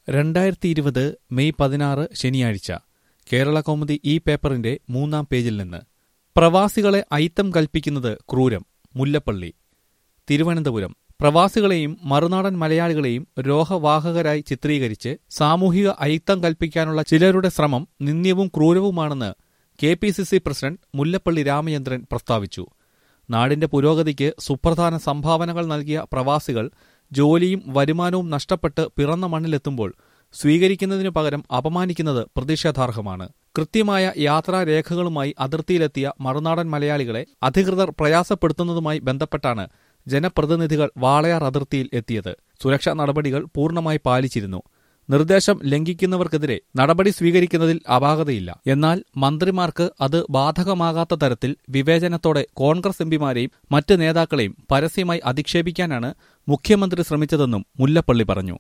2020 May 16 ശനിയാഴ്ച കേരളകൗമുദി ഈ പേപ്പറിന്റെ 3-ാം പേജിൽ നിന്ന് പ്രവാസികളെ അയിത്തം കൽപ്പിക്കുന്നത് ക്രൂരം. മുല്ലപ്പള്ളി. തിരുവനന്തപുരം. പ്രവാസികളെയും മറുനാടൻ മലയാളികളെയും രോഗവാഹകരായി ചിത്രീകരിച്ച് സാമൂഹിക അയിത്തം കൽപ്പിക്കാനുള്ള ചിലരുടെ ശ്രമം നിന്ദ്യവും ക്രൂരവുമാണെന്ന് KPCC പ്രസിഡന്റ് മുല്ലപ്പള്ളി രാമചന്ദ്രൻ പ്രസ്താവിച്ചു. നാടിന്റെ പുരോഗതിക്ക് സുപ്രധാന സംഭാവനകൾ നൽകിയ പ്രവാസികൾ ജോലിയും വരുമാനവും നഷ്ടപ്പെട്ട് പിറന്ന മണ്ണിലെത്തുമ്പോൾ സ്വീകരിക്കുന്നതിനു പകരം അപമാനിക്കുന്നത് പ്രതിഷേധാർഹമാണ്. കൃത്യമായ യാത്രാരേഖകളുമായി അതിർത്തിയിലെത്തിയ മറുനാടൻ മലയാളികളെ അധികൃതർ പ്രയാസപ്പെടുത്തുന്നതുമായി ബന്ധപ്പെട്ടാണ് ജനപ്രതിനിധികൾ വാളയാർ അതിർത്തിയിൽ എത്തിയത്. സുരക്ഷാ നടപടികൾ പൂർണ്ണമായി പാലിച്ചിരുന്നു. നിർദ്ദേശം ലംഘിക്കുന്നവർക്കെതിരെ നടപടി സ്വീകരിക്കുന്നതിൽ അപാകതയില്ല. എന്നാൽ മന്ത്രിമാർക്ക് അത് ബാധകമാകാത്ത തരത്തിൽ വിവേചനത്തോടെ കോൺഗ്രസ് എംപിമാരെയും മറ്റ് നേതാക്കളെയും പരസ്യമായി അധിക്ഷേപിക്കാനാണ് മുഖ്യമന്ത്രി ശ്രമിച്ചതെന്നും മുല്ലപ്പള്ളി പറഞ്ഞു.